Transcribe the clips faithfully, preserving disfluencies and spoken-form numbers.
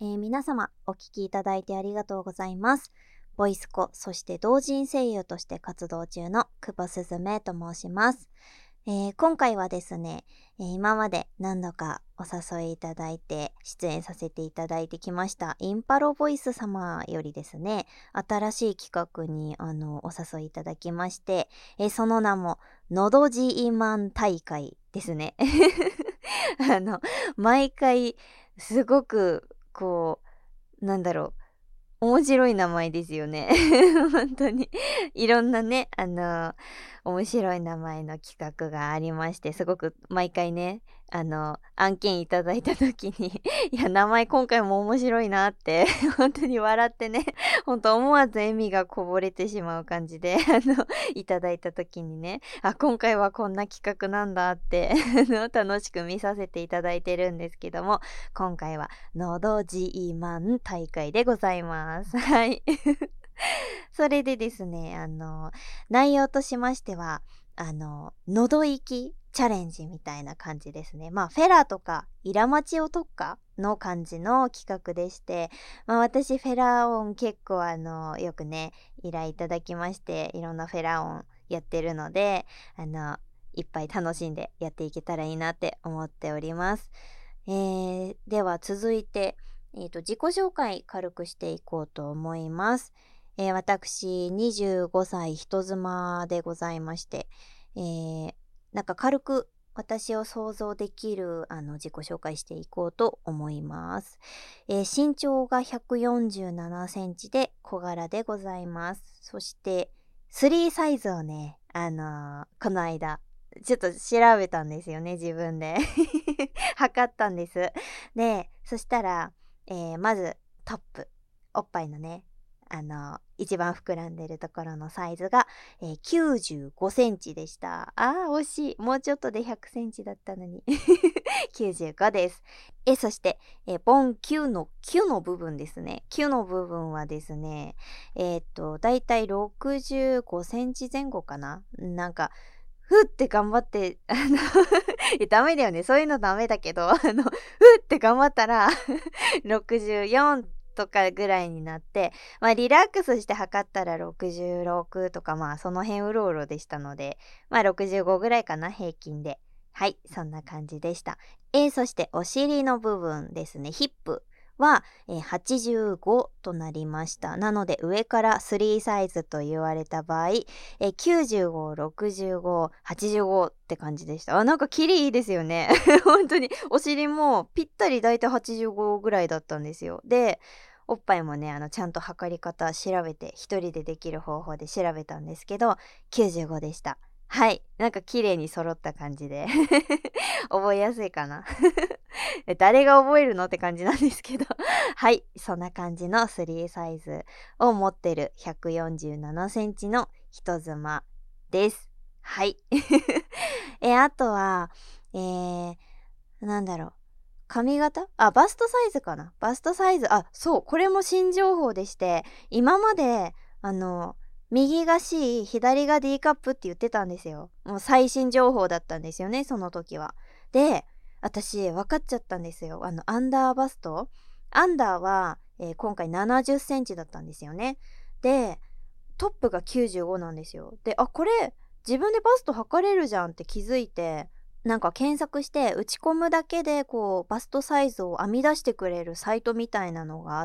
えー皆様お聞きいただいてありがとうございます。ボイスコ、そして同人声優として活動中の久保すずめと申します。えー今回はですね、えー今まで何度かお誘いいただいて出演させていただいてきましたインパロボイス様よりですね、新しい企画にあのお誘いいただきまして、えーその名ものど自慢大会ですね。あの毎回すごくこうなんだろう、面白い名前ですよね。本当にいろんなね、あの面白い名前の企画がありまして、すごく毎回ね、あの案件いただいた時にいや名前今回も面白いなって本当に笑ってね、本当思わず笑みがこぼれてしまう感じであのいただいた時にね、あ、今回はこんな企画なんだってあの楽しく見させていただいてるんですけども、今回はのど自慢大会でございます。はい。それでですね、あの内容としましては、あの喉息チャレンジみたいな感じですね。まあフェラとかイラマチオ特化の感じの企画でして、まあ私フェラ音結構あのよくね依頼いただきまして、いろんなフェラ音やってるので、あのいっぱい楽しんでやっていけたらいいなって思っております。えー、では続いて、えーと、自己紹介軽くしていこうと思います。えー私にじゅうごさい人妻でございまして、えーなんか軽く私を想像できるあの自己紹介していこうと思います。えー身長がひゃくよんじゅうななセンチで小柄でございます。そしてスリーサイズをね、あのーこの間ちょっと調べたんですよね、自分で測ったんです。で、そしたら、えーまずトップ、おっぱいのね、あの一番膨らんでるところのサイズが、えー、きゅうじゅうごセンチでした。あー惜しい、もうちょっとでひゃくセンチだったのにきゅうじゅうごです。えそして、えー、ボンきゅうのきゅうの部分ですね。きゅうの部分はですね、えーっとだいたいろくじゅうごセンチ前後かな。なんかふって頑張ってあのいやダメだよね、そういうのダメだけど、あのふって頑張ったらろくじゅうよんとかぐらいになって、まあリラックスして測ったらろくじゅうろくとか、まあその辺うろうろでしたので、まあろくじゅうごぐらいかな、平均で。はい、そんな感じでした。えー、そしてお尻の部分ですね、ヒップは、えーはちじゅうごとなりました。なので上からスリーサイズと言われた場合、えー、きゅうじゅうご、ろくじゅうご、はちじゅうごって感じでした。あ、なんかキリいいですよね。本当にお尻もぴったりだいたいはちじゅうごぐらいだったんですよ。で、おっぱいもね、あのちゃんと測り方調べて、一人でできる方法で調べたんですけど、きゅうじゅうごでした。はい、なんか綺麗に揃った感じで覚えやすいかな誰が覚えるのって感じなんですけどはい、そんな感じのスリーサイズを持ってるひゃくよんじゅうななセンチの人妻です。はい。え、あとは、えー、なんだろう。髪型あ、バストサイズかな。バストサイズ。あ、そう、これも新情報でして、今まで、あの、右が C、左が D カップって言ってたんですよ。もう最新情報だったんですよね、その時は。で、私、分かっちゃったんですよ。あの、アンダーバストアンダーは、えー今回ななじゅっセンチだったんですよね。で、トップがきゅうじゅうごなんですよ。で、あ、これ、自分でバスト測れるじゃんって気づいて、なんか検索して打ち込むだけでこうバストサイズを編み出してくれるサイトみたいなのがあって、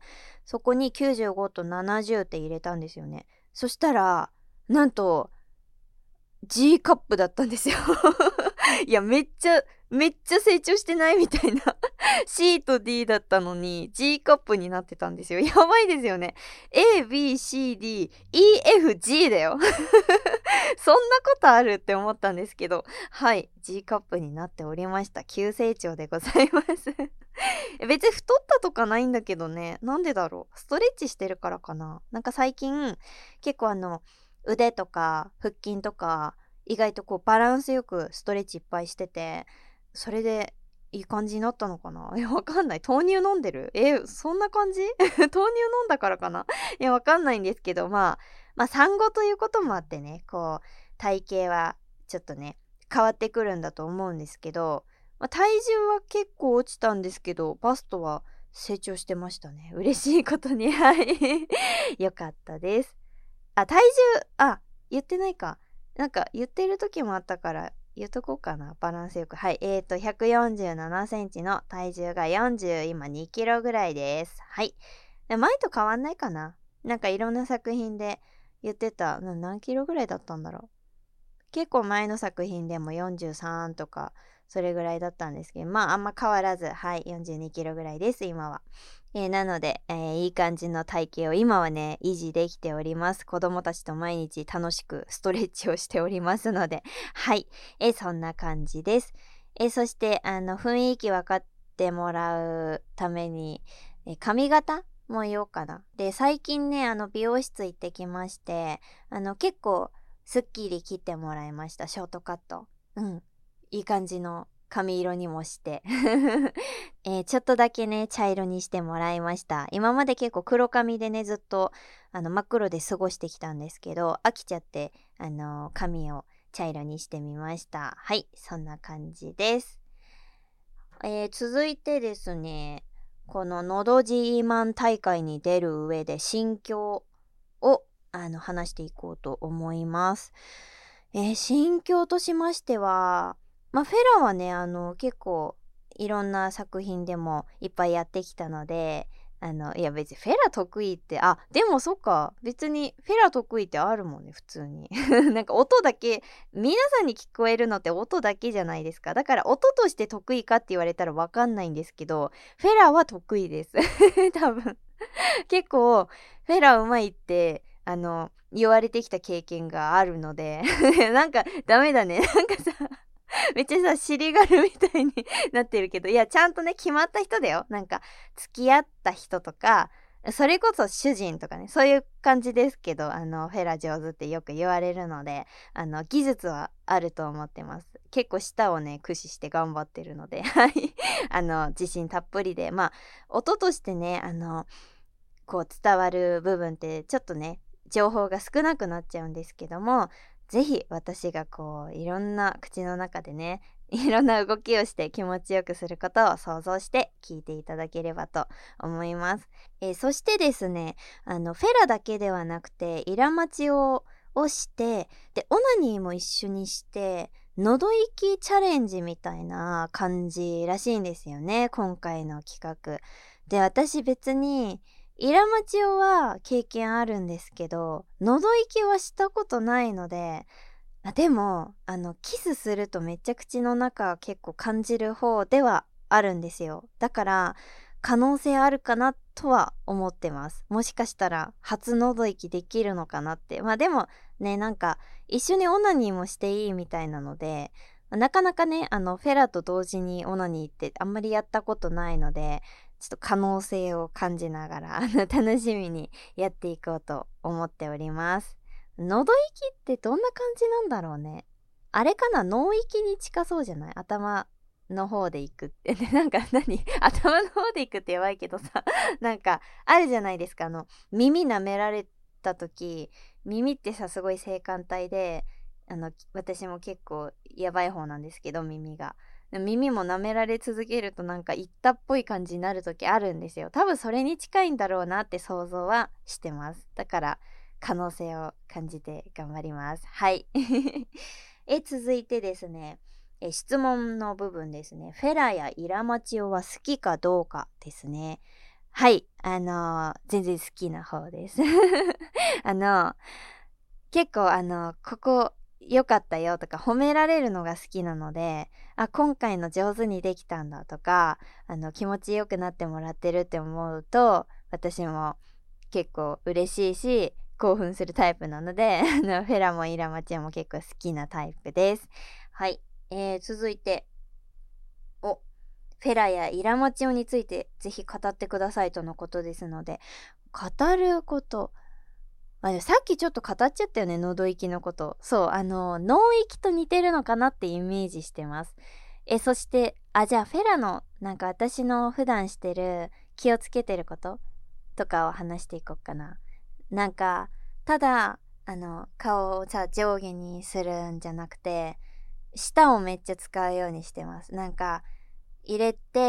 そこにきゅうじゅうごとななじゅうって入れたんですよね。そしたらなんと G カップだったんですよいやめっちゃめっちゃ成長してないみたいなC と D だったのに G カップになってたんですよ。やばいですよね。 エービーシーディーイーエフジー だよそんなことあるって思ったんですけど、はい、 G カップになっておりました。急成長でございます別に太ったとかないんだけどね、なんでだろう、ストレッチしてるからかな。なんか最近結構あの腕とか腹筋とか意外とこうバランスよくストレッチいっぱいしてて、それでいい感じになったのかな。いやわかんない、豆乳飲んでるえそんな感じ豆乳飲んだからかな。いやわかんないんですけど、まあまあ産後ということもあってね、こう体型はちょっとね変わってくるんだと思うんですけど、まあ、体重は結構落ちたんですけどバストは成長してましたね。嬉しいことに。はい。よかったです。あ、体重、あ、言ってないか。なんか言ってる時もあったから言っとこうかな。バランスよく。はい。えーと、ひゃくよんじゅうななセンチの体重がよんじゅう、今にキロぐらいです。はい。で前と変わんないかな。なんかいろんな作品で言ってた、な何キロぐらいだったんだろう。結構前の作品でもよんじゅうさんとかそれぐらいだったんですけど、まああんま変わらず、はい、よんじゅうにキロぐらいです今は。えーなので、えーいい感じの体型を今はね維持できております。子供たちと毎日楽しくストレッチをしておりますので、はい、えーそんな感じです。えーそしてあの雰囲気分かってもらうために、えー髪型も言おうかな。で最近ねあの美容室行ってきまして、あの結構すっきり切ってもらいました。ショートカット。うん。いい感じの髪色にもして、えーちょっとだけね茶色にしてもらいました。今まで結構黒髪でねずっとあの真っ黒で過ごしてきたんですけど、飽きちゃってあのー髪を茶色にしてみました。はい、そんな感じです。えー続いてですね、こののど自慢大会に出る上で心境をあの話していこうと思います。えー心境としましては、まあ、フェラはね、あの結構いろんな作品でもいっぱいやってきたので、あのいや別にフェラ得意って、あでもそっか、別にフェラ得意ってあるもんね普通に。なんか音だけ、皆さんに聞こえるのって音だけじゃないですか。だから音として得意かって言われたらわかんないんですけど、フェラは得意です。多分。結構フェラうまいってあの言われてきた経験があるのでなんかダメだね。なんかさめっちゃさ尻軽みたいになってるけど、いやちゃんとね決まった人だよ。なんか付き合った人とか、それこそ主人とかね、そういう感じですけど、あのフェラ上手ってよく言われるので、あの技術はあると思ってます。結構舌をね駆使して頑張ってるのではい、あの自信たっぷりで、まあ音としてねあのこう伝わる部分ってちょっとね情報が少なくなっちゃうんですけども、ぜひ私がこういろんな口の中でねいろんな動きをして気持ちよくすることを想像して聞いていただければと思います。えーそしてですね、あのフェラだけではなくてイラマチををしてでオナニーも一緒にして喉息チャレンジみたいな感じらしいんですよね、今回の企画で。私別にイラマチオは経験あるんですけど、喉息はしたことないので、あでもあのキスするとめっちゃ口の中結構感じる方ではあるんですよ。だから可能性あるかなとは思ってます。もしかしたら初喉息できるのかなって。まあでもね、なんか一緒にオナニーもしていいみたいなので、なかなかねあのフェラと同時にオナニーってあんまりやったことないので、ちょっと可能性を感じながらあの楽しみにやっていこうと思っております。喉息ってどんな感じなんだろうね。あれかな、脳域に近そうじゃない？頭の方で行くってね。なんか何頭の方で行くってやばいけどさなんかあるじゃないですか。あの耳舐められた時、耳ってさすごい性感帯で、あの私も結構やばい方なんですけど、耳が耳も舐められ続けるとなんか言ったっぽい感じになる時あるんですよ。多分それに近いんだろうなって想像はしてます。だから可能性を感じて頑張ります。はいえ続いてですね、え質問の部分ですね。フェラやイラマチオは好きかどうかですね。はい、あのー全然好きな方ですあの結構あのここ良かったよとか褒められるのが好きなので、あ今回の上手にできたんだとか、あの気持ちよくなってもらってるって思うと私も結構嬉しいし興奮するタイプなのであのフェラもイラマチオも結構好きなタイプです。はい、えー、続いておフェラやイラマチオについてぜひ語ってくださいとのことですので、語ること、あ、さっきちょっと語っちゃったよね、喉息のこと。そう、あの脳域と似てるのかなってイメージしてます。えそしてあじゃあフェラのなんか私の普段してる気をつけてることとかを話していこうかな。なんかただあの顔をさ上下にするんじゃなくて、舌をめっちゃ使うようにしてます。なんか入れて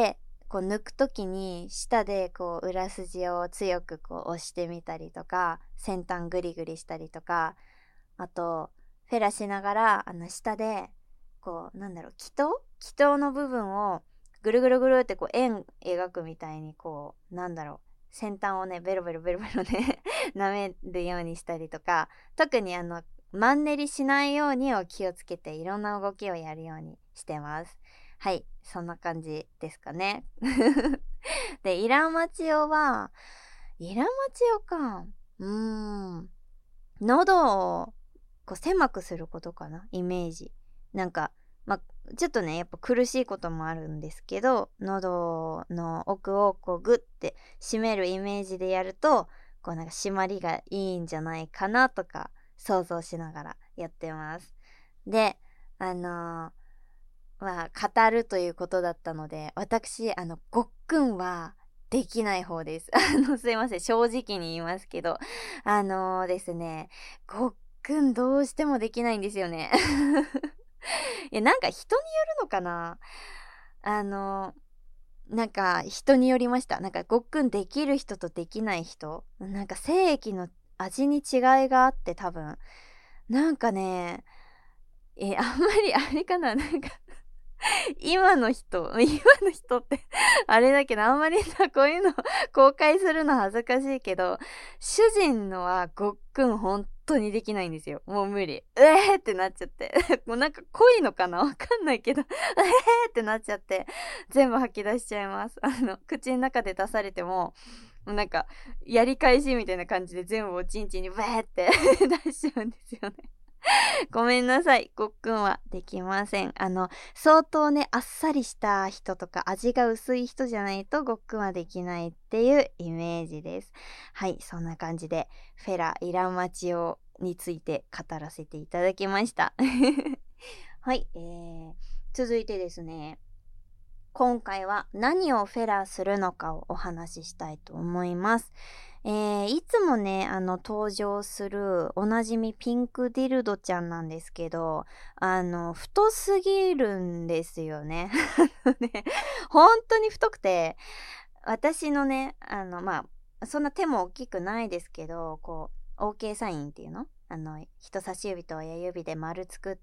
こう抜くときに舌でこう裏筋を強くこう押してみたりとか、先端グリグリしたりとか、あとフェラしながらあの下でこうなんだろう、気筒気筒の部分をぐるぐるぐるってこう円描くみたいに、こうなんだろう、先端をねベロベロベロベロね舐めるようにしたりとか、特にあのマンネリしないようにを気をつけていろんな動きをやるようにしてます。はい、そんな感じですかね。で、イラマチオは、イラマチオか。うーん。喉をこう狭くすることかな、イメージ。なんか、まあ、ちょっとね、やっぱ苦しいこともあるんですけど、喉の奥をこうグッて締めるイメージでやると、こうなんか締まりがいいんじゃないかなとか想像しながらやってます。で、あのーまあ、語るということだったので、私、あの、ごっくんはできない方です。あの、すいません、正直に言いますけど、あのーですね、ごっくんどうしてもできないんですよね。いや、なんか人によるのかな。あのーなんか人によりました。なんかごっくんできる人とできない人、なんか精液の味に違いがあって多分、なんかね、え、あんまりあれかな、なんか今の人、今の人ってあれだけど、あんまりさ、こういうの公開するの恥ずかしいけど、主人のはごっくん本当にできないんですよ。もう無理。うえーってなっちゃって。もうなんか濃いのかなわかんないけど、うえーってなっちゃって、全部吐き出しちゃいます。あの、口の中で出されても、もうなんか、やり返しみたいな感じで全部おちんちんにブーって出しちゃうんですよね。ごめんなさい。ごっくんはできません。あの、相当ね、あっさりした人とか味が薄い人じゃないとごっくんはできないっていうイメージです。はい、そんな感じで、フェラ・イラマチオについて語らせていただきました。はい、えー、続いてですね、今回は何をフェラするのかをお話ししたいと思います。えー、いつもね、あの、登場するおなじみピンクディルドちゃんなんですけど、あの、太すぎるんですよね。ね、本当に太くて、私のね、あの、まあ、そんな手も大きくないですけど、こう、オーケー サインっていうの、あの、人差し指と親指で丸作った、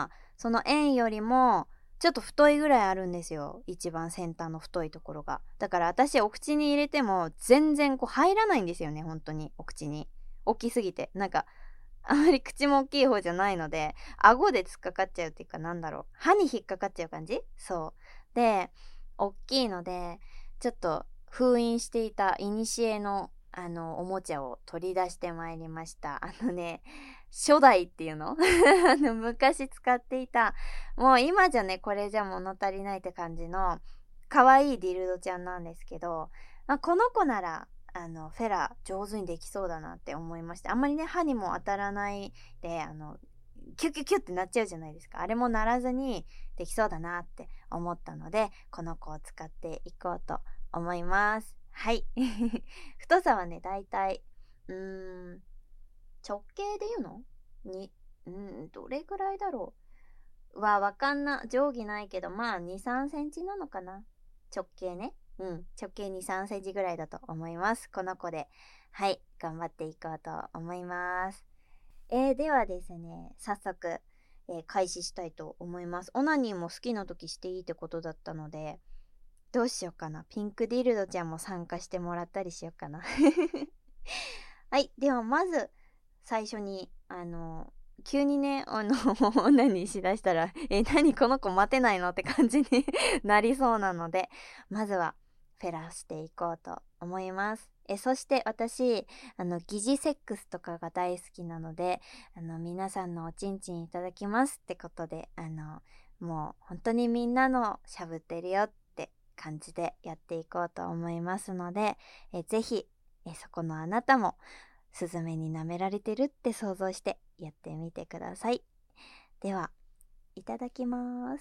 その円よりも、ちょっと太いぐらいあるんですよ。一番先端の太いところが。だから私お口に入れても全然こう入らないんですよね、本当に。お口に。大きすぎて。なんか、あまり口も大きい方じゃないので、顎で突っかかっちゃうっていうか、なんだろう。歯に引っかかっちゃう感じそう。で、大きいので、ちょっと封印していた古のあのおもちゃを取り出してまいりました。あのね、初代っていうのあの昔使っていた、もう今じゃね、これじゃ物足りないって感じの可愛いディルドちゃんなんですけど、まあ、この子ならあのフェラ上手にできそうだなって思いました。あんまりね、歯にも当たらないで、あのキュキュキュってなっちゃうじゃないですか。あれもならずにできそうだなって思ったので、この子を使っていこうと思います。はい。太さはね、だいたい、うーん、直径で言うのに、うん、どれぐらいだろう。は、わかんな、定規ないけど、まあ、に、さんセンチなのかな。直径ね。うん、直径に、さんセンチぐらいだと思います。この子で。はい、頑張っていこうと思います。えー、ではですね、早速、えー開始したいと思います。オナニーも好きな時していいってことだったので、どうしようかな。ピンクディルドちゃんも参加してもらったりしようかな。はい。では、まず、最初に、あの、急にね、あの、オナニーしだしたら、え、何この子待てないのって感じになりそうなので、まずは、フェラしていこうと思います。え、そして私、あの、疑似セックスとかが大好きなので、あの、皆さんのおちんちんいただきますってことで、あの、もう本当にみんなのしゃぶってるよって感じでやっていこうと思いますので、え、ぜひ、え、そこのあなたも、スズメに舐められてるって想像してやってみてください。では、いただきます。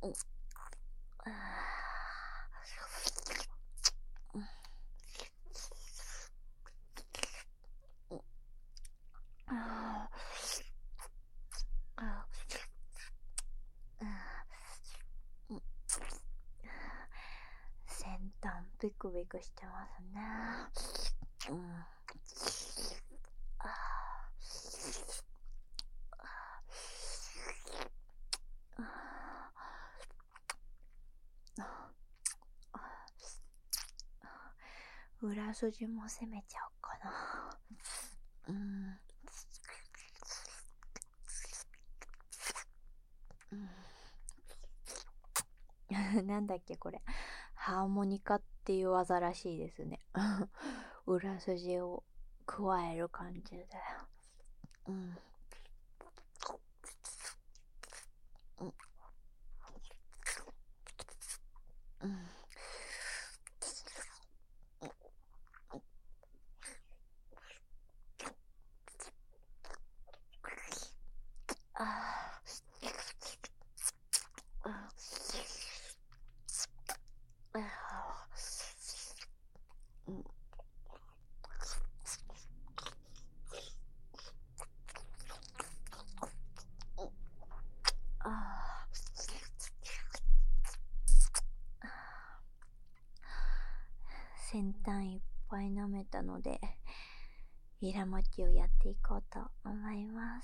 先端ビクビクしてますね。うん。裏筋も攻めちゃおうかな。うん。うん、なんだっけこれ。ハーモニカっていう技らしいですね。裏筋を加える感じで。うん。うん。うん。ああ。うん。ああ。先端いっぱい舐めたので、イラマキをやっていこうと思います。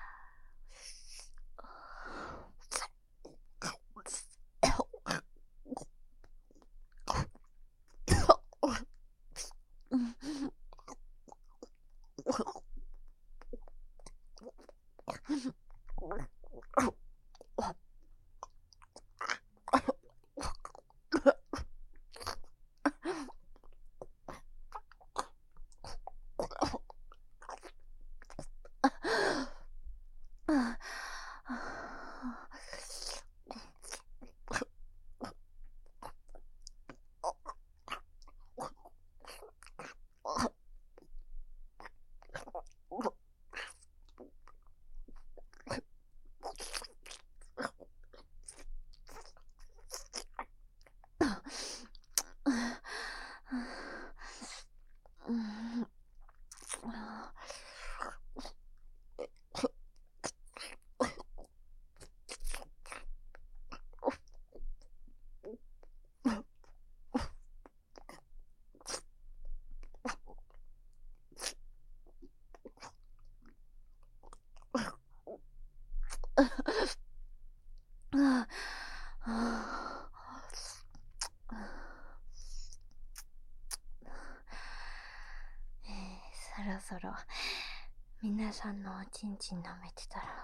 そろそろ皆さんのおちんちん舐めてたら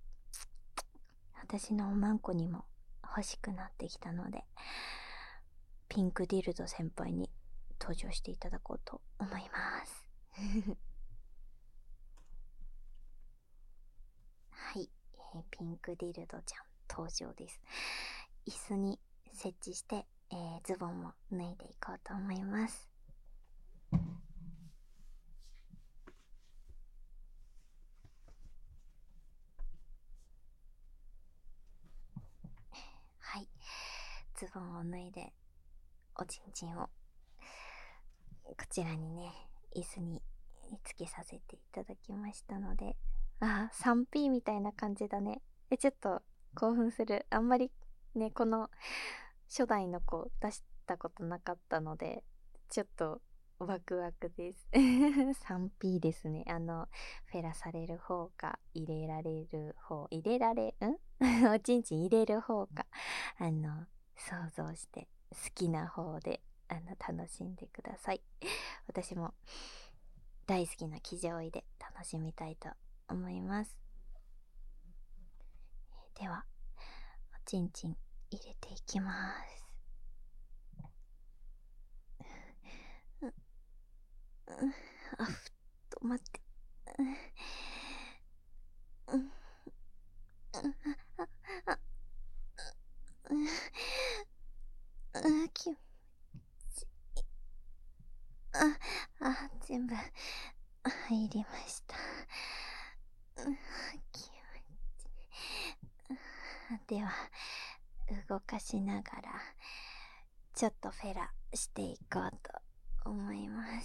私のおまんこにも欲しくなってきたので、ピンクディルド先輩に登場していただこうと思いますはい、えー、ピンクディルドちゃん登場です。椅子に設置して、えー、ズボンも脱いでいこうと思います。はい、ズボンを脱いでおちんちんをこちらにね、椅子につけさせていただきましたので、あ、スリーピー みたいな感じだね。え、ちょっと興奮する。あんまりね、この初代の子出したことなかったので、ちょっとワクワクです。スリーピー ですね。あの、フェラされる方か、入れられる方、入れられ、んおちんちん入れる方か、あの、想像して好きな方で、あの、楽しんでください。私も大好きな騎乗位で楽しみたいと思います。では、おちんちん入れていきます。あ、ふっと待って。うん、あ、うん、うん、気持ちいい。あ、あ、全部入りました。うん、気持ちいい。では、 動かしながらちょっとフェラしていこうと思います。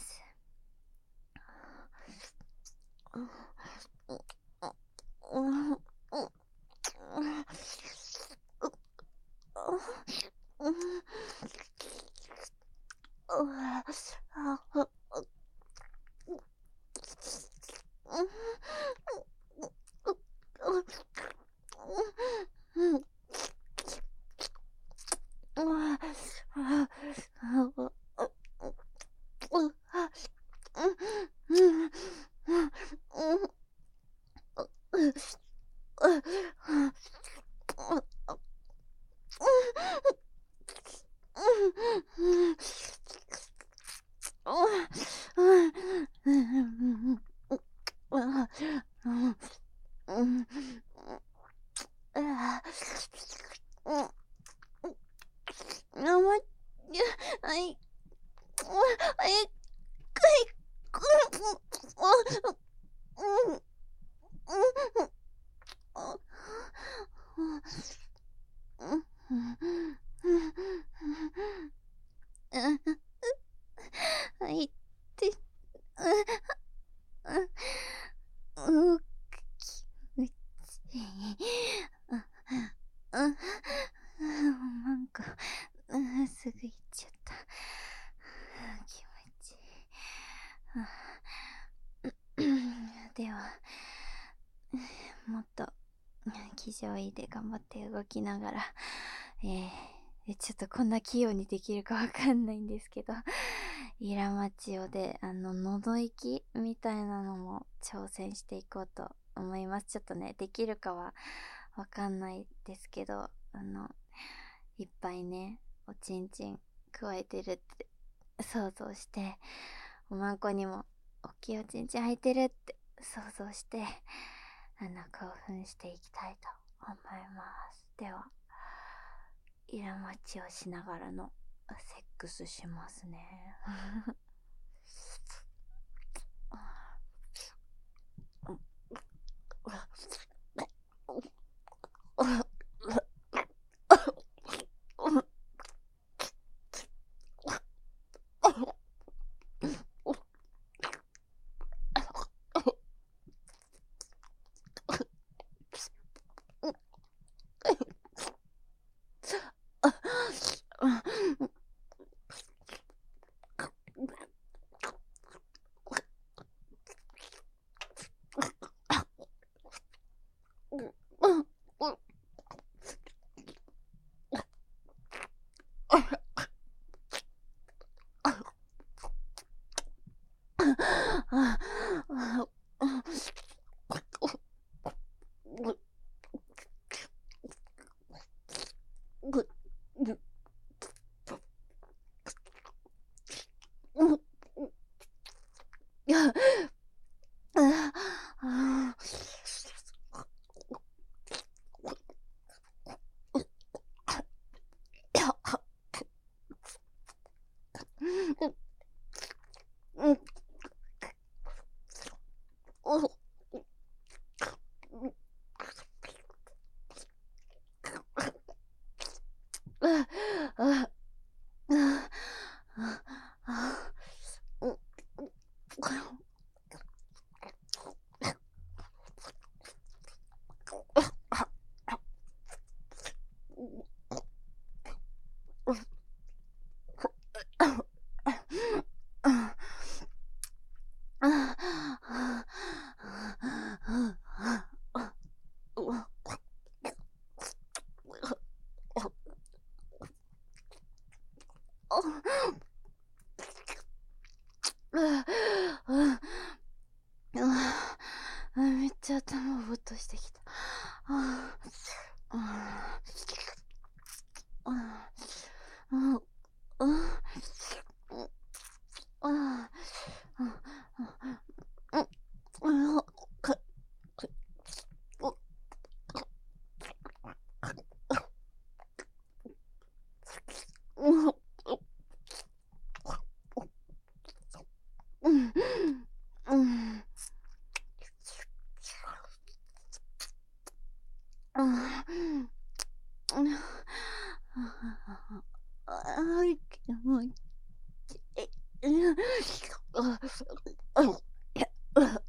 なんか、すぐ行っちゃった。気持ちいい。では、もっと気丈いいで頑張って動きながら、えー、ちょっとこんな器用にできるかわかんないんですけど、イラマチオであの喉息みたいなのも挑戦していこうと思います。ちょっとね、できるかはわかんないですけど、あのいっぱいねおちんちん加えてるって想像して、おまんこにもおっきいおちんちん入ってるって想像して、あの興奮していきたいと思います。では、イラマチをしながらのセックスしますね。めっちゃ頭ぼっとしてきた。 あい、気持ちいい。あ、あ、あ、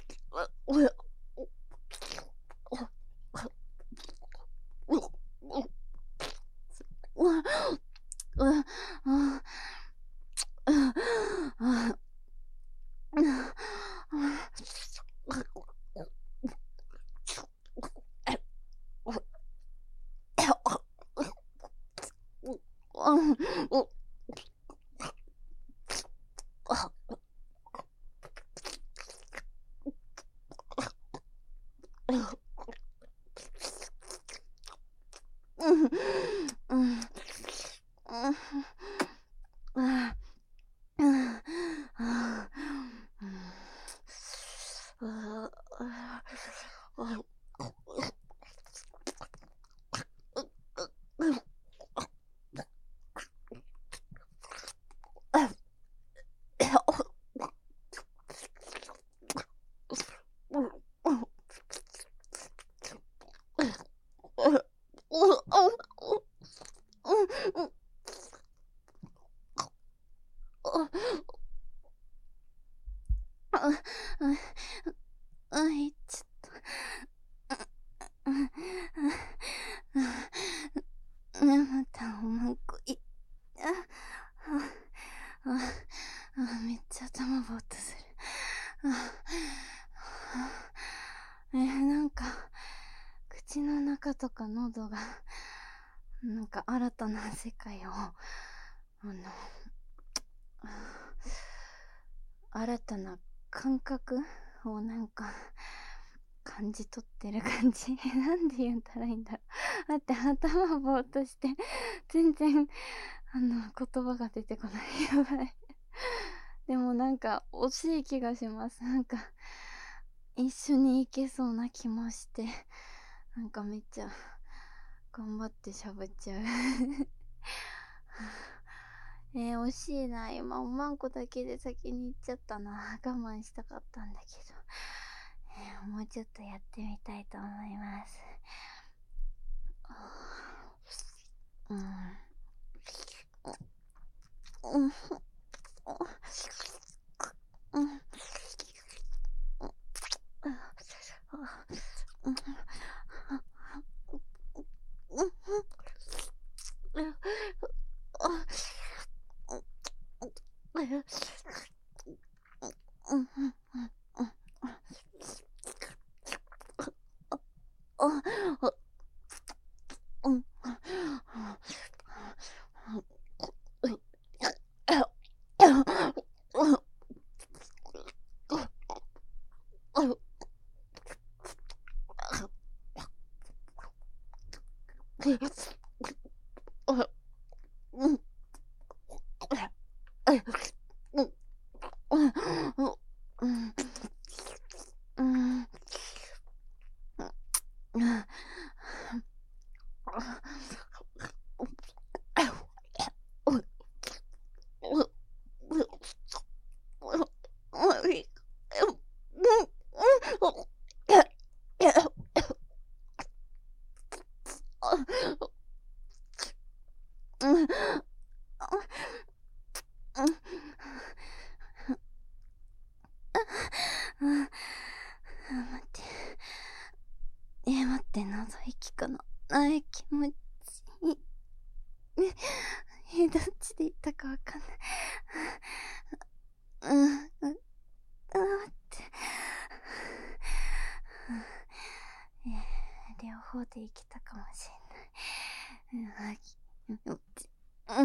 い、ちょっと、またおまんこい、あ、あ、あ、めっちゃ頭ぼーっとする。えー、なんか、口の中とか喉が、なんか新たな世界を、あの、新たな感覚をなんか、感じ取ってる感じ。なんで言ったらいいんだろう。待って、頭ぼーっとして、全然、あの、言葉が出てこない。やばい。でもなんか、惜しい気がします。なんか、一緒に行けそうな気もして、なんかめっちゃ、頑張って喋っちゃう。えー、惜しいな。今、おまんこだけで先に行っちゃったな。我慢したかったんだけど。えー、もうちょっとやってみたいと思います。うん。うん。うん。うん。待って。え、待って、謎息かな。あ、え、気持ちいい。え、どっちで言ったかわかんない。うん、うん、うん、待って。えー、両方でいけたかもしれない。うん、うん、うん、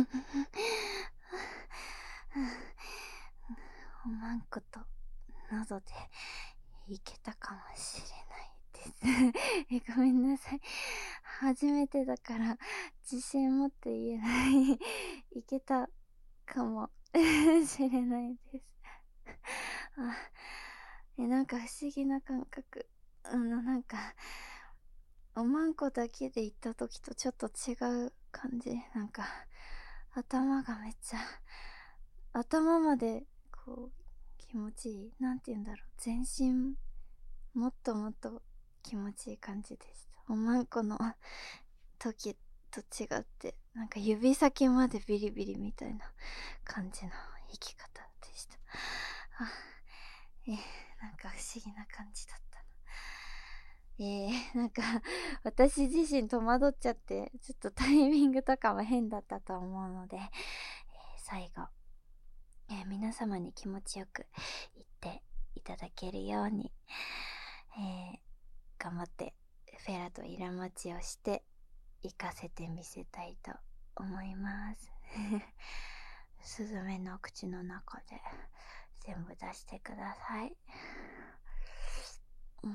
おまんこと喉でいけたかもしれないです。え、ごめんなさい。初めてだから自信持って言えない。いけたかもしれないです。あ、え、なんか不思議な感覚。あの、なんか、おまんこだけで行った時とちょっと違う感じ。なんか、頭がめっちゃ、頭まで、こう、気持ちいい。なんて言うんだろう。全身、もっともっと気持ちいい感じでした。おまんこの時と違って、なんか指先までビリビリみたいな感じの生き方でした。あえー、なんか不思議な感じだったな。えー、なんか私自身戸惑っちゃって、ちょっとタイミングとかも変だったと思うので、えー、最後、えー、皆様に気持ちよく言っていただけるように、えー、頑張ってフェラとイラマチをして行かせてみせたいと思います。スズメの口の中で全部出してください。うん。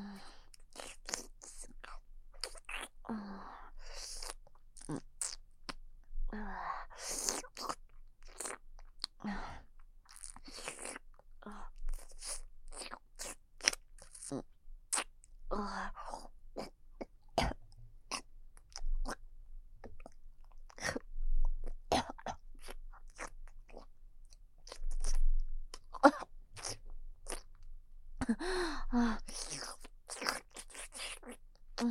うん。うわ。あ、うん。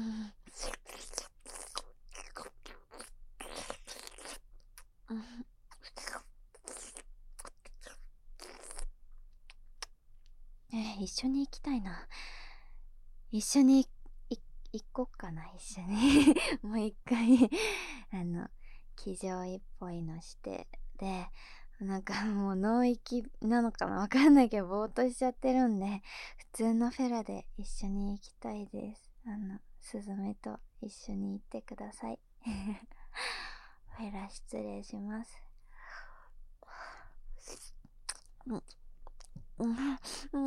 えー、一緒に行きたいな。一緒にい行こっかな、一緒に。もう一回あの、騎乗位っぽいのして、で、なんかもう脳域なのかなわかんないけど、ぼーっとしちゃってるんで、普通のフェラで一緒に行きたいです。あの、スズメと一緒に行ってください。フェラ失礼します。うん、うん、うん、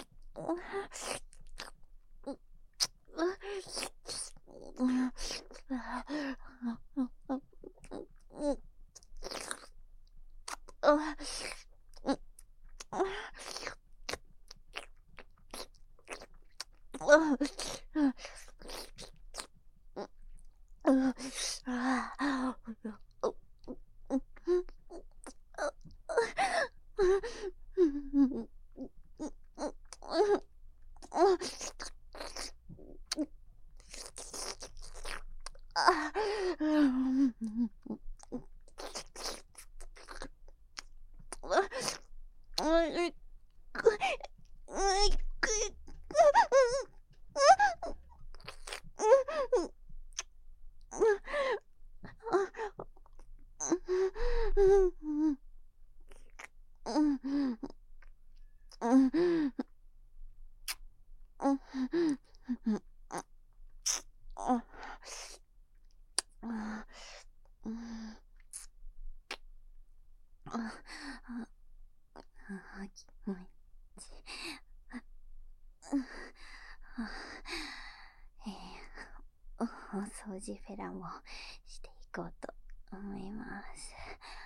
お掃除フェラもしていこうと思います。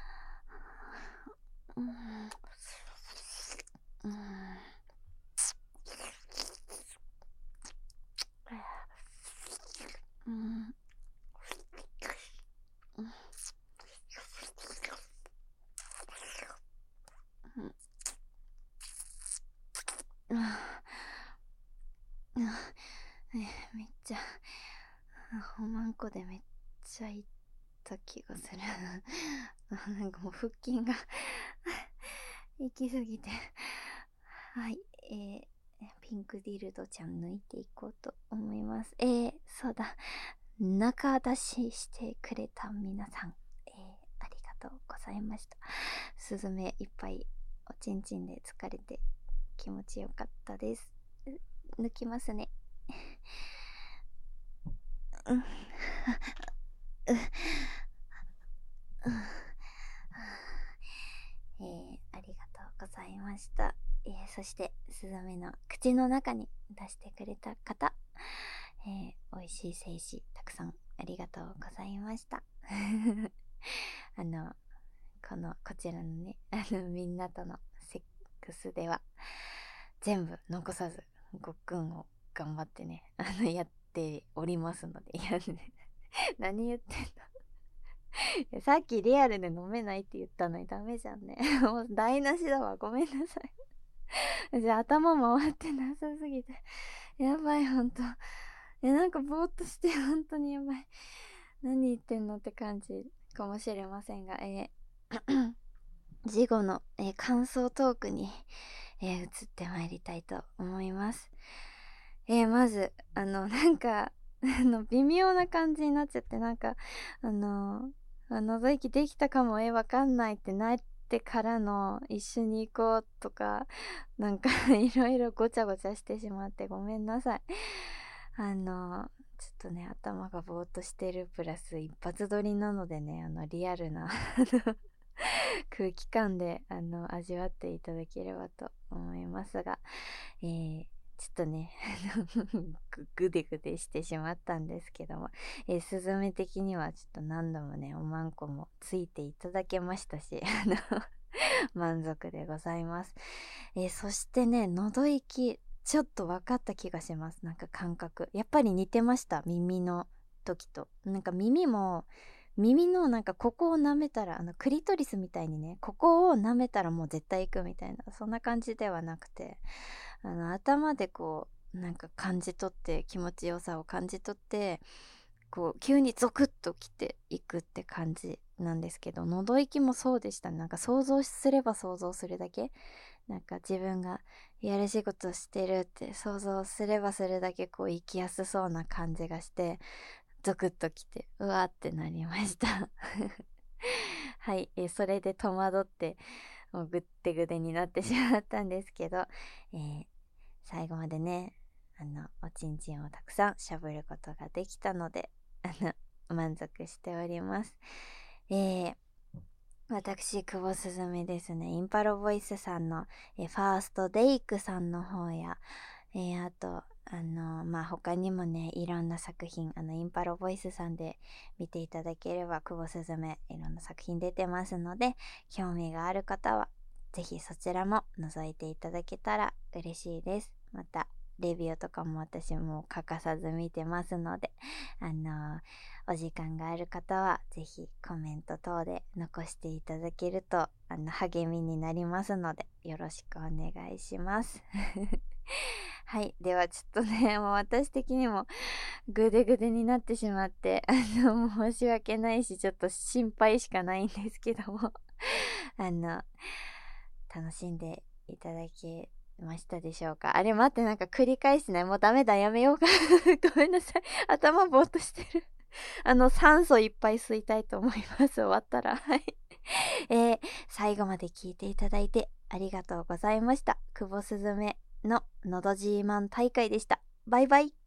うん、うん、うん、めっちゃおまんこでめっちゃいった気がする。なんかもう腹筋が行き過ぎて、はい、えー、ピンクディルドちゃん抜いていこうと思います。えー、そうだ、中出ししてくれた皆さん、えー、ありがとうございました。スズメいっぱいおちんちんで疲れて気持ちよかったです。抜きますね。うん。えー、ありがとうございました。えー、そしてスズメの口の中に出してくれた方、えー、美味しい精子たくさんありがとうございました。あのこのこちらのね、あのみんなとのセックスでは全部残さずごっくんを頑張ってね、あのやっておりますので、いやね何言ってんのさっきリアルで飲めないって言ったのにダメじゃんね。もう台無しだわ、ごめんなさい。じゃあ頭回ってなさすぎてやばい、ほんと。えなんかぼーっとして本当にやばい。 何言ってんのって感じかもしれませんが、えー次後の、えー感想トークに、えー移ってまいりたいと思います。えーまず、あの、なんか、あの、微妙な感じになっちゃって、なんか、あの、あ覗きできたかも、え、わかんないってなってからの、一緒に行こうとか、なんかいろいろごちゃごちゃしてしまってごめんなさい。あの、ちょっとね、頭がぼーっとしてるプラス一発撮りなのでね、あの、リアルな空気感で、あの、味わっていただければと思いますが、えーちょっとね、ぐ、ぐでぐでしてしまったんですけども、えー、スズメ的にはちょっと何度もね、おまんこもついていただけましたし、あの、満足でございます。えーそしてね、喉息、ちょっと分かった気がします。なんか感覚。やっぱり似てました。耳の時と。なんか耳も、耳のなんかここを舐めたら、あの、クリトリスみたいにね、ここを舐めたらもう絶対行くみたいな、そんな感じではなくて、あの、頭でこう、なんか感じ取って、気持ちよさを感じ取って、こう、急にゾクッときていくって感じなんですけど、喉息もそうでしたね。なんか想像すれば想像するだけ、なんか自分がやる仕事してるって想像すればするだけこう生きやすそうな感じがして、ゾクッときて、うわーってなりました。はい、えーそれで戸惑って、もうぐってぐでになってしまったんですけど、えー最後までね、あの、おちんちんをたくさんしゃぶることができたので、あの、満足しております。えー私、久保すずめですね、インパロボイスさんの、えーファーストデイクさんの方や、えーあと、あの、まあ、他にもね、いろんな作品、あの、インパロボイスさんで見ていただければ、久保すずめ、いろんな作品出てますので、興味がある方は、ぜひそちらも覗いていただけたら嬉しいです。また、レビューとかも私も欠かさず見てますので、あのお時間がある方は、ぜひコメント等で残していただけると、あの、励みになりますので、よろしくお願いします。はい。ではちょっとね、もう私的にもぐでぐでになってしまって、あの、申し訳ないし、ちょっと心配しかないんですけども、あの、楽しんでいただけましたでしょうか。あれ待って、なんか繰り返しない。もうダメだ、やめようか。ごめんなさい。頭ぼーっとしてる。あの、酸素いっぱい吸いたいと思います。終わったら。はい。えー最後まで聞いていただいてありがとうございました。久保すずめののど自慢大会でした。バイバイ。